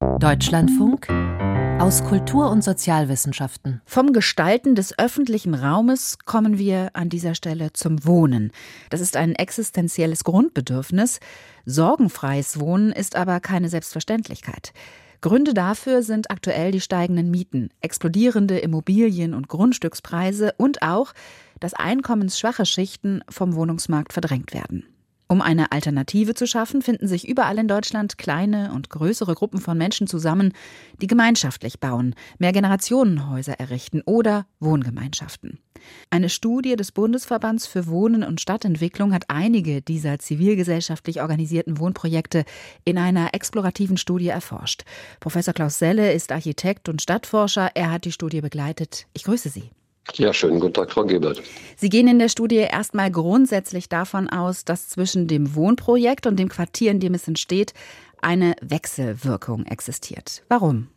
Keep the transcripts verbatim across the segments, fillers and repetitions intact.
Deutschlandfunk aus Kultur- und Sozialwissenschaften. Vom Gestalten des öffentlichen Raumes kommen wir an dieser Stelle zum Wohnen. Das ist ein existenzielles Grundbedürfnis. Sorgenfreies Wohnen ist aber keine Selbstverständlichkeit. Gründe dafür sind aktuell die steigenden Mieten, explodierende Immobilien- und Grundstückspreise und auch, dass einkommensschwache Schichten vom Wohnungsmarkt verdrängt werden. Um eine Alternative zu schaffen, finden sich überall in Deutschland kleine und größere Gruppen von Menschen zusammen, die gemeinschaftlich bauen, Mehrgenerationenhäuser errichten oder Wohngemeinschaften. Eine Studie des Bundesverbands für Wohnen und Stadtentwicklung hat einige dieser zivilgesellschaftlich organisierten Wohnprojekte in einer explorativen Studie erforscht. Professor Klaus Selle ist Architekt und Stadtforscher. Er hat die Studie begleitet. Ich grüße Sie. Ja, schönen guten Tag, Frau Gebert. Sie gehen in der Studie erstmal grundsätzlich davon aus, dass zwischen dem Wohnprojekt und dem Quartier, in dem es entsteht, eine Wechselwirkung existiert. Warum?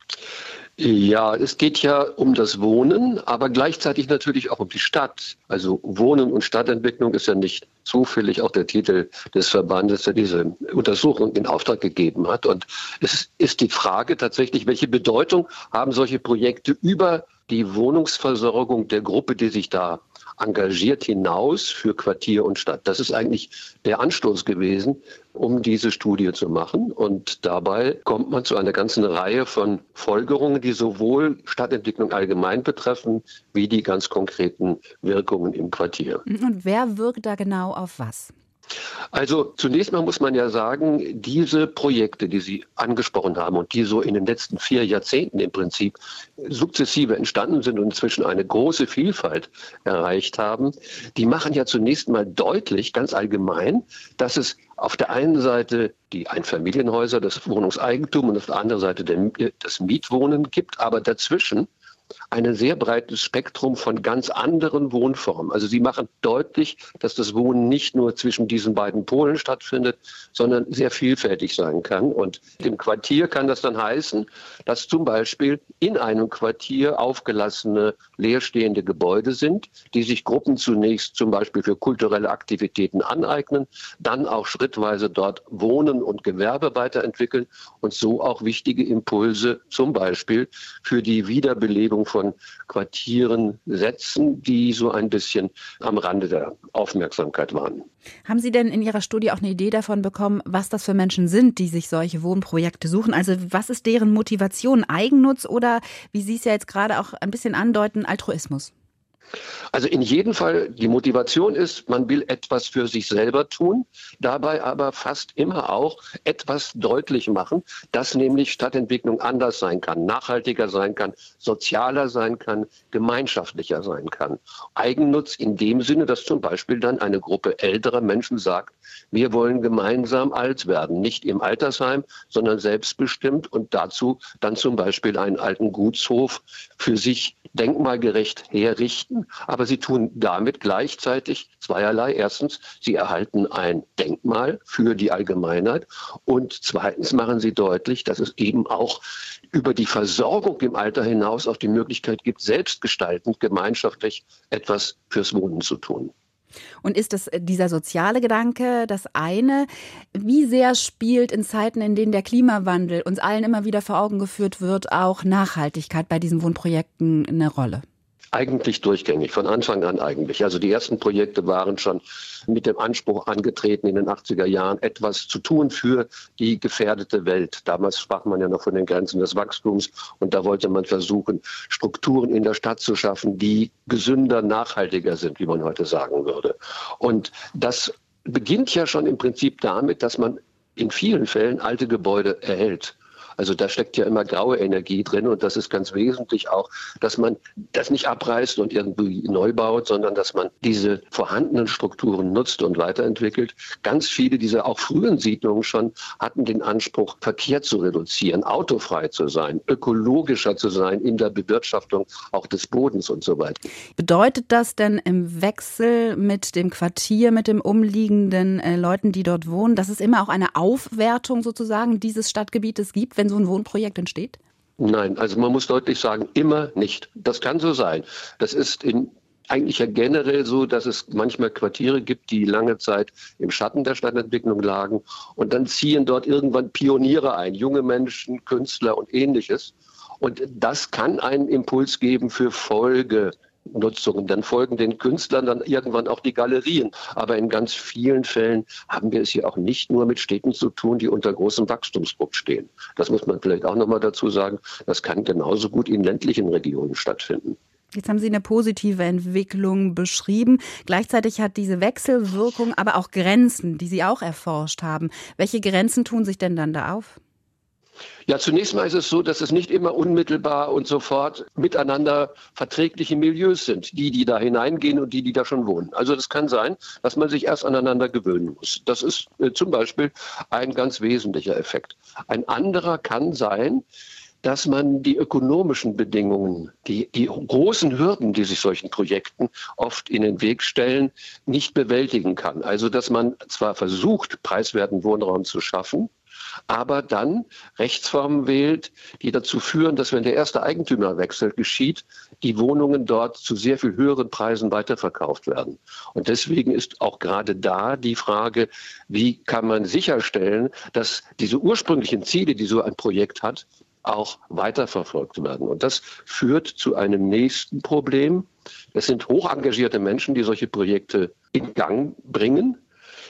Ja, es geht ja um das Wohnen, aber gleichzeitig natürlich auch um die Stadt. Also Wohnen und Stadtentwicklung ist ja nicht zufällig auch der Titel des Verbandes, der diese Untersuchung in Auftrag gegeben hat. Und es ist die Frage tatsächlich, welche Bedeutung haben solche Projekte über die Wohnungsversorgung der Gruppe, die sich da engagiert, hinaus für Quartier und Stadt. Das ist eigentlich der Anstoß gewesen, um diese Studie zu machen. Und dabei kommt man zu einer ganzen Reihe von Folgerungen, die sowohl Stadtentwicklung allgemein betreffen, wie die ganz konkreten Wirkungen im Quartier. Und wer wirkt da genau auf was? Also zunächst mal muss man ja sagen, diese Projekte, die Sie angesprochen haben und die so in den letzten vier Jahrzehnten im Prinzip sukzessive entstanden sind und inzwischen eine große Vielfalt erreicht haben, die machen ja zunächst mal deutlich, ganz allgemein, dass es auf der einen Seite die Einfamilienhäuser, das Wohnungseigentum und auf der anderen Seite das Mietwohnen gibt, aber dazwischen ein sehr breites Spektrum von ganz anderen Wohnformen. Also sie machen deutlich, dass das Wohnen nicht nur zwischen diesen beiden Polen stattfindet, sondern sehr vielfältig sein kann. Und im Quartier kann das dann heißen, dass zum Beispiel in einem Quartier aufgelassene, leerstehende Gebäude sind, die sich Gruppen zunächst zum Beispiel für kulturelle Aktivitäten aneignen, dann auch schrittweise dort Wohnen und Gewerbe weiterentwickeln und so auch wichtige Impulse zum Beispiel für die Wiederbelebung von Quartieren setzen, die so ein bisschen am Rande der Aufmerksamkeit waren. Haben Sie denn in Ihrer Studie auch eine Idee davon bekommen, was das für Menschen sind, die sich solche Wohnprojekte suchen? Also was ist deren Motivation? Eigennutz oder, wie Sie es ja jetzt gerade auch ein bisschen andeuten, Altruismus? Also in jedem Fall, die Motivation ist, man will etwas für sich selber tun, dabei aber fast immer auch etwas deutlich machen, dass nämlich Stadtentwicklung anders sein kann, nachhaltiger sein kann, sozialer sein kann, gemeinschaftlicher sein kann. Eigennutz in dem Sinne, dass zum Beispiel dann eine Gruppe älterer Menschen sagt, wir wollen gemeinsam alt werden, nicht im Altersheim, sondern selbstbestimmt und dazu dann zum Beispiel einen alten Gutshof für sich denkmalgerecht herrichten. Aber sie tun damit gleichzeitig zweierlei. Erstens, sie erhalten ein Denkmal für die Allgemeinheit. Und zweitens machen sie deutlich, dass es eben auch über die Versorgung im Alter hinaus auch die Möglichkeit gibt, selbstgestaltend, gemeinschaftlich etwas fürs Wohnen zu tun. Und ist das dieser soziale Gedanke das eine? Wie sehr spielt in Zeiten, in denen der Klimawandel uns allen immer wieder vor Augen geführt wird, auch Nachhaltigkeit bei diesen Wohnprojekten eine Rolle? Eigentlich durchgängig, von Anfang an eigentlich. Also die ersten Projekte waren schon mit dem Anspruch angetreten, in den achtziger Jahren etwas zu tun für die gefährdete Welt. Damals sprach man ja noch von den Grenzen des Wachstums und da wollte man versuchen, Strukturen in der Stadt zu schaffen, die gesünder, nachhaltiger sind, wie man heute sagen würde. Und das beginnt ja schon im Prinzip damit, dass man in vielen Fällen alte Gebäude erhält. Also da steckt ja immer graue Energie drin und das ist ganz wesentlich auch, dass man das nicht abreißt und irgendwie neu baut, sondern dass man diese vorhandenen Strukturen nutzt und weiterentwickelt. Ganz viele dieser auch frühen Siedlungen schon hatten den Anspruch, Verkehr zu reduzieren, autofrei zu sein, ökologischer zu sein in der Bewirtschaftung auch des Bodens und so weiter. Bedeutet das denn im Wechsel mit dem Quartier, mit den umliegenden äh, Leuten, die dort wohnen, dass es immer auch eine Aufwertung sozusagen dieses Stadtgebietes gibt, wenn so ein Wohnprojekt entsteht? Nein, also man muss deutlich sagen, immer nicht. Das kann so sein. Das ist in eigentlich ja generell so, dass es manchmal Quartiere gibt, die lange Zeit im Schatten der Stadtentwicklung lagen. Und dann ziehen dort irgendwann Pioniere ein, junge Menschen, Künstler und Ähnliches. Und das kann einen Impuls geben für Folgenutzungen. Dann folgen den Künstlern dann irgendwann auch die Galerien. Aber in ganz vielen Fällen haben wir es hier auch nicht nur mit Städten zu tun, die unter großem Wachstumsdruck stehen. Das muss man vielleicht auch nochmal dazu sagen. Das kann genauso gut in ländlichen Regionen stattfinden. Jetzt haben Sie eine positive Entwicklung beschrieben. Gleichzeitig hat diese Wechselwirkung aber auch Grenzen, die Sie auch erforscht haben. Welche Grenzen tun sich denn dann da auf? Ja, zunächst mal ist es so, dass es nicht immer unmittelbar und sofort miteinander verträgliche Milieus sind, die, die da hineingehen und die, die da schon wohnen. Also das kann sein, dass man sich erst aneinander gewöhnen muss. Das ist äh, zum Beispiel ein ganz wesentlicher Effekt. Ein anderer kann sein, dass man die ökonomischen Bedingungen, die, die großen Hürden, die sich solchen Projekten oft in den Weg stellen, nicht bewältigen kann. Also dass man zwar versucht, preiswerten Wohnraum zu schaffen, aber dann Rechtsformen wählt, die dazu führen, dass, wenn der erste Eigentümerwechsel geschieht, die Wohnungen dort zu sehr viel höheren Preisen weiterverkauft werden. Und deswegen ist auch gerade da die Frage, wie kann man sicherstellen, dass diese ursprünglichen Ziele, die so ein Projekt hat, auch weiterverfolgt werden. Und das führt zu einem nächsten Problem. Es sind hoch engagierte Menschen, die solche Projekte in Gang bringen.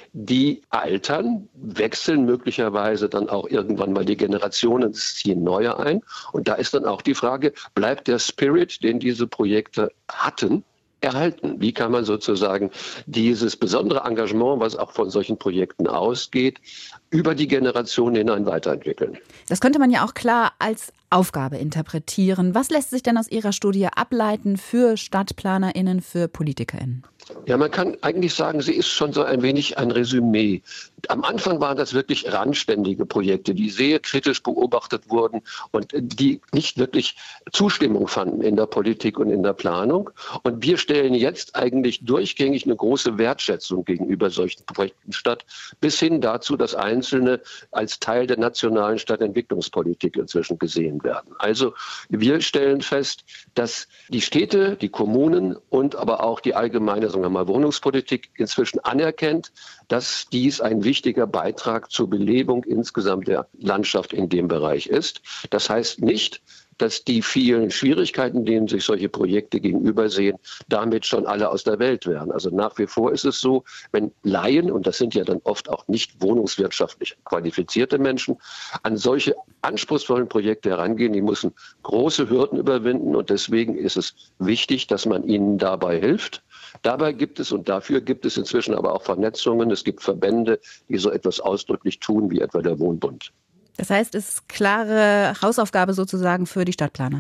Die altern, wechseln möglicherweise dann auch irgendwann mal die Generationen, es ziehen neue ein. Und da ist dann auch die Frage, bleibt der Spirit, den diese Projekte hatten, erhalten? Wie kann man sozusagen dieses besondere Engagement, was auch von solchen Projekten ausgeht, über die Generationen hinein weiterentwickeln? Das könnte man ja auch klar als Aufgabe interpretieren. Was lässt sich denn aus Ihrer Studie ableiten für StadtplanerInnen, für PolitikerInnen? Ja, man kann eigentlich sagen, sie ist schon so ein wenig ein Resümee. Am Anfang waren das wirklich randständige Projekte, die sehr kritisch beobachtet wurden und die nicht wirklich Zustimmung fanden in der Politik und in der Planung. Und wir stellen jetzt eigentlich durchgängig eine große Wertschätzung gegenüber solchen Projekten statt, bis hin dazu, dass einzelne als Teil der nationalen Stadtentwicklungspolitik inzwischen gesehen werden. Also wir stellen fest, dass die Städte, die Kommunen und aber auch die allgemeine, sagen wir mal, Wohnungspolitik inzwischen anerkennt, dass dies ein wichtiger Beitrag zur Belebung insgesamt der Landschaft in dem Bereich ist. Das heißt nicht, dass die vielen Schwierigkeiten, denen sich solche Projekte gegenübersehen, damit schon alle aus der Welt wären. Also nach wie vor ist es so, wenn Laien, und das sind ja dann oft auch nicht wohnungswirtschaftlich qualifizierte Menschen, an solche anspruchsvollen Projekte herangehen, die müssen große Hürden überwinden. Und deswegen ist es wichtig, dass man ihnen dabei hilft. Dabei gibt es und dafür gibt es inzwischen aber auch Vernetzungen. Es gibt Verbände, die so etwas ausdrücklich tun, wie etwa der Wohnbund. Das heißt, es ist klare Hausaufgabe sozusagen für die Stadtplaner.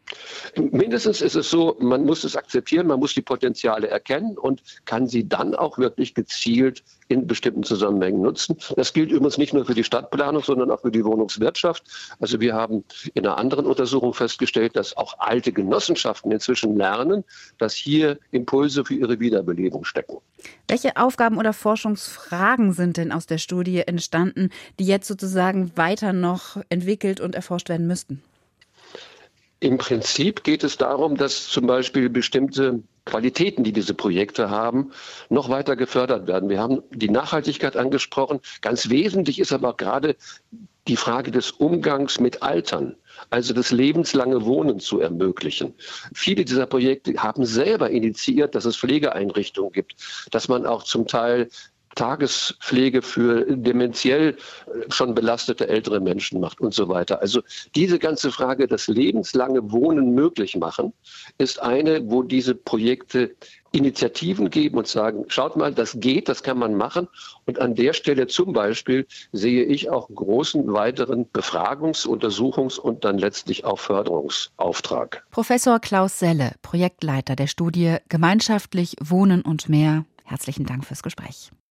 Mindestens ist es so, man muss es akzeptieren, man muss die Potenziale erkennen und kann sie dann auch wirklich gezielt in bestimmten Zusammenhängen nutzen. Das gilt übrigens nicht nur für die Stadtplanung, sondern auch für die Wohnungswirtschaft. Also wir haben in einer anderen Untersuchung festgestellt, dass auch alte Genossenschaften inzwischen lernen, dass hier Impulse für ihre Wiederbelebung stecken. Welche Aufgaben oder Forschungsfragen sind denn aus der Studie entstanden, die jetzt sozusagen weiter noch entwickelt und erforscht werden müssten? Im Prinzip geht es darum, dass zum Beispiel bestimmte Qualitäten, die diese Projekte haben, noch weiter gefördert werden. Wir haben die Nachhaltigkeit angesprochen. Ganz wesentlich ist aber auch gerade die Frage des Umgangs mit Altern, also das lebenslange Wohnen zu ermöglichen. Viele dieser Projekte haben selber initiiert, dass es Pflegeeinrichtungen gibt, dass man auch zum Teil Tagespflege für dementiell schon belastete ältere Menschen macht und so weiter. Also diese ganze Frage, das lebenslange Wohnen möglich machen, ist eine, wo diese Projekte Initiativen geben und sagen, schaut mal, das geht, das kann man machen. Und an der Stelle zum Beispiel sehe ich auch einen großen weiteren Befragungs-, Untersuchungs- und dann letztlich auch Förderungsauftrag. Professor Klaus Selle, Projektleiter der Studie Gemeinschaftlich Wohnen und mehr. Herzlichen Dank fürs Gespräch.